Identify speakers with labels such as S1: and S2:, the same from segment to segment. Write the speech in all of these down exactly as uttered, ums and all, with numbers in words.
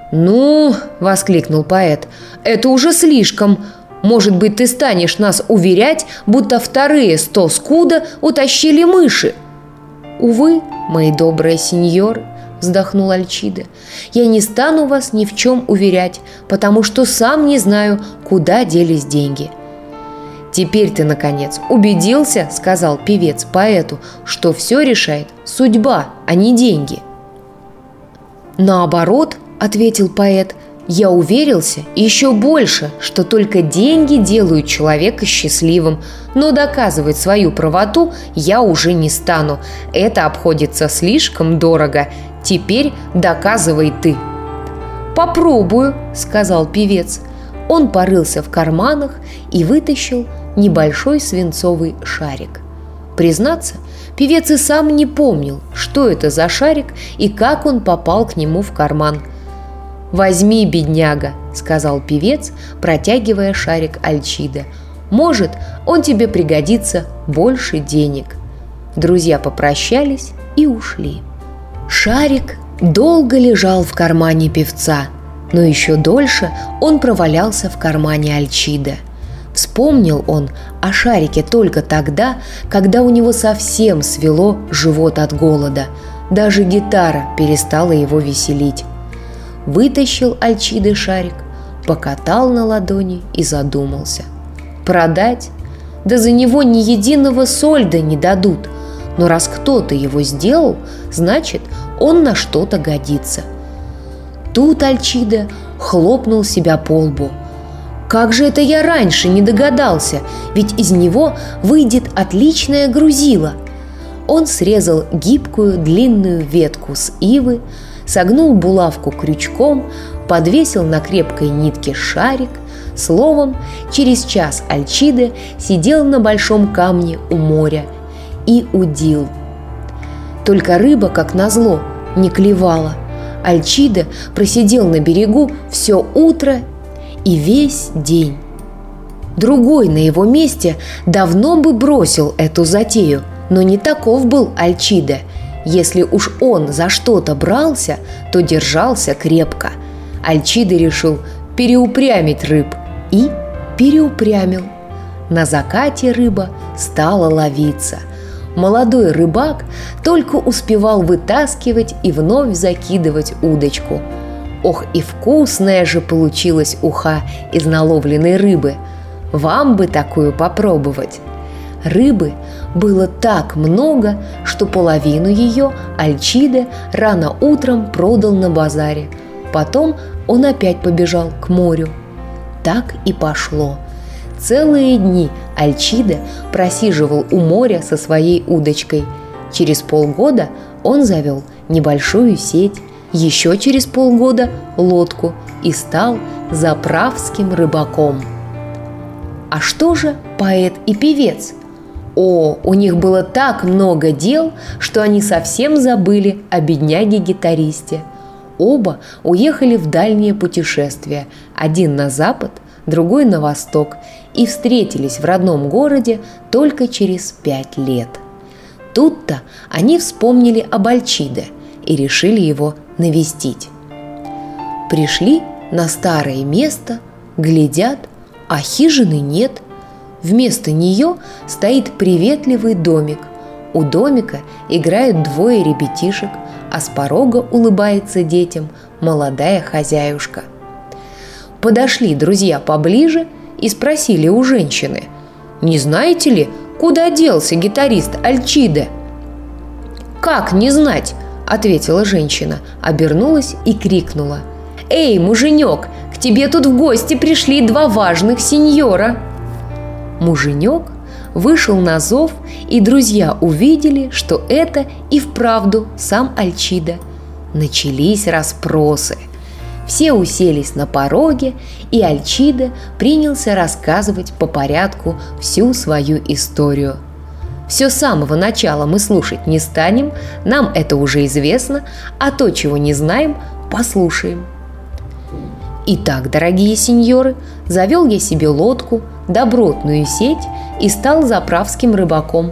S1: «Ну, — воскликнул поэт, — это уже слишком. Может быть, ты станешь нас уверять, будто вторые сто скуда утащили мыши?» «Увы, мои добрые сеньоры, — вздохнул Альчиде, — я не стану вас ни в чем уверять, потому что сам не знаю, куда делись деньги». «Теперь ты, наконец, убедился, — сказал певец поэту, — что все решает судьба, а не деньги». «Наоборот, — ответил поэт, — я уверился еще больше, что только деньги делают человека счастливым, но доказывать свою правоту я уже не стану. Это обходится слишком дорого. Теперь доказывай ты». «Попробую, — сказал певец». Он порылся в карманах и вытащил небольшой свинцовый шарик. Признаться, певец и сам не помнил, что это за шарик и как он попал к нему в карман. «Возьми, бедняга, — сказал певец, протягивая шарик Альчиде. Может, он тебе пригодится больше денег». Друзья попрощались и ушли. Шарик долго лежал в кармане певца, но еще дольше он провалялся в кармане Альчиде. Вспомнил он о шарике только тогда, когда у него совсем свело живот от голода. Даже гитара перестала его веселить. Вытащил Альчиде шарик, покатал на ладони и задумался. Продать? Да за него ни единого сольда не дадут. Но раз кто-то его сделал, значит, он на что-то годится. Тут Альчиде хлопнул себя по лбу. «Как же это я раньше не догадался? Ведь из него выйдет отличное грузило!» Он срезал гибкую длинную ветку с ивы, согнул булавку крючком, подвесил на крепкой нитке шарик. Словом, через час Альчиде сидел на большом камне у моря и удил. Только рыба, как назло, не клевала. Альчиде просидел на берегу все утро и весь день. Другой на его месте давно бы бросил эту затею, но не таков был Альчиде. Если уж он за что-то брался, то держался крепко. Альчиде решил переупрямить рыб и переупрямил. На закате рыба стала ловиться. Молодой рыбак только успевал вытаскивать и вновь закидывать удочку. Ох, и вкусная же получилась уха из наловленной рыбы! Вам бы такую попробовать! Рыбы было так много, что половину ее Альчиде рано утром продал на базаре. Потом он опять побежал к морю. Так и пошло. Целые дни Альчиде просиживал у моря со своей удочкой. Через полгода он завел небольшую сеть, еще через полгода лодку и стал заправским рыбаком. А что же поэт и певец? О, у них было так много дел, что они совсем забыли о бедняге-гитаристе. Оба уехали в дальнее путешествие, один на запад, другой на восток, и встретились в родном городе только через пять лет. Тут-то они вспомнили об Альчиде и решили его навестить. Пришли на старое место, глядят, а хижины нет. Вместо нее стоит приветливый домик. У домика играют двое ребятишек, а с порога улыбается детям молодая хозяюшка. Подошли друзья поближе и спросили у женщины: «Не знаете ли, куда делся гитарист Альчиде?» «Как не знать?» – ответила женщина, обернулась и крикнула: «Эй, муженек, к тебе тут в гости пришли два важных сеньора!» Муженек вышел на зов, и друзья увидели, что это и вправду сам Альчиде. Начались расспросы. Все уселись на пороге, и Альчиде принялся рассказывать по порядку всю свою историю. Все с самого начала мы слушать не станем, нам это уже известно, а то, чего не знаем, послушаем. «Итак, дорогие сеньоры, завел я себе лодку, добротную сеть и стал заправским рыбаком.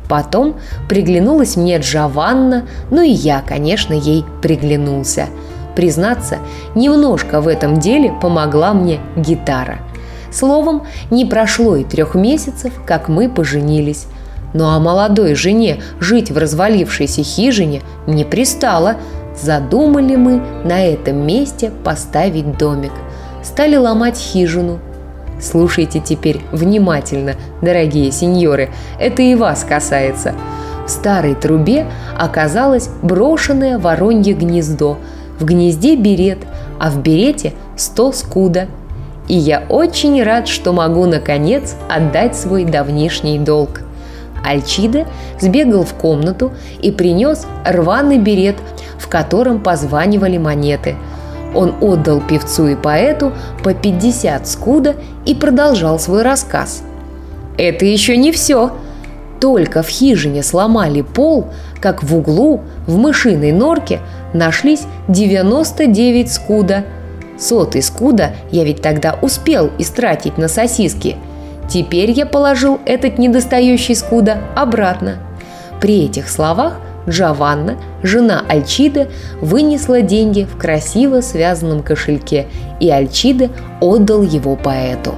S1: Потом приглянулась мне Джованна, ну и я, конечно, ей приглянулся. Признаться, немножко в этом деле помогла мне гитара. Словом, не прошло и трех месяцев, как мы поженились. Ну а молодой жене жить в развалившейся хижине не пристало. Задумали мы на этом месте поставить домик. Стали ломать хижину. Слушайте теперь внимательно, дорогие сеньоры, это и вас касается. В старой трубе оказалось брошенное воронье гнездо. В гнезде берет, а в берете сто скуда. И я очень рад, что могу, наконец, отдать свой давнишний долг. Альчидо сбегал в комнату и принес рваный берет, в котором позванивали монеты. Он отдал певцу и поэту по пятьдесят скуда и продолжал свой рассказ. Это еще не все. Только в хижине сломали пол, как в углу, в мышиной норке, нашлись девяносто девять скуда. Сотый скуда я ведь тогда успел истратить на сосиски. Теперь я положил этот недостающий скуда обратно. При этих словах Джованна, жена Альчидо, вынесла деньги в красиво связанном кошельке, и Альчидо отдал его поэту.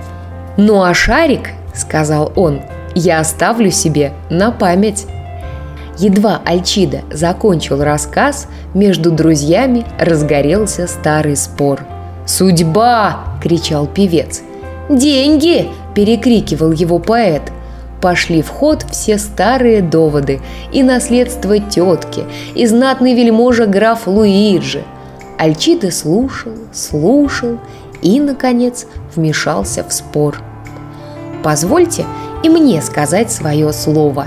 S1: «Ну а шарик, — сказал он, — я оставлю себе на память». Едва Альчидо закончил рассказ, между друзьями разгорелся старый спор. «Судьба!» – кричал певец. «Деньги!» – перекрикивал его поэт. Пошли в ход все старые доводы: и наследство тетки, и знатный вельможа граф Луиджи. Альчидо слушал, слушал и, наконец, вмешался в спор. Позвольте и мне сказать свое слово.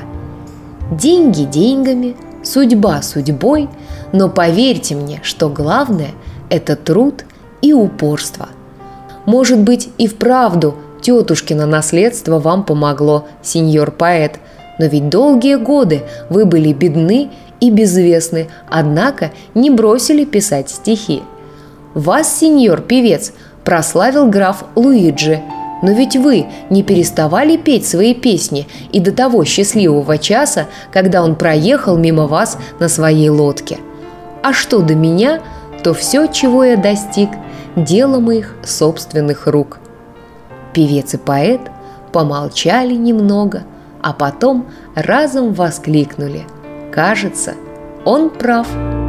S1: Деньги деньгами, судьба судьбой, но поверьте мне, что главное – это труд и упорство. Может быть, и вправду тетушкино наследство вам помогло, сеньор поэт, но ведь долгие годы вы были бедны и безвестны, однако не бросили писать стихи. Вас, сеньор певец, прославил граф Луиджи, но ведь вы не переставали петь свои песни и до того счастливого часа, когда он проехал мимо вас на своей лодке. А что до меня, то все, чего я достиг, дело моих собственных рук». Певец и поэт помолчали немного, а потом разом воскликнули: «Кажется, он прав».